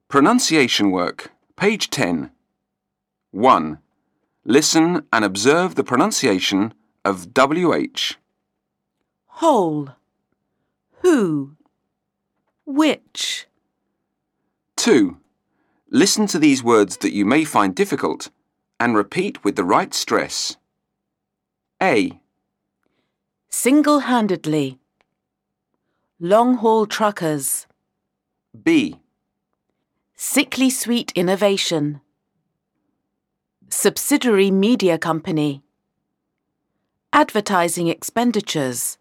Pronunciation work, page 10. 1. Listen and observe the pronunciation of WH. Whole. Who. Which. 2. Listen to these words that you may find difficult and repeat with the right stress. A. Single-handedly. Long-haul truckers. B. Sickly sweet innovation. Subsidiary media company. Advertising expenditures.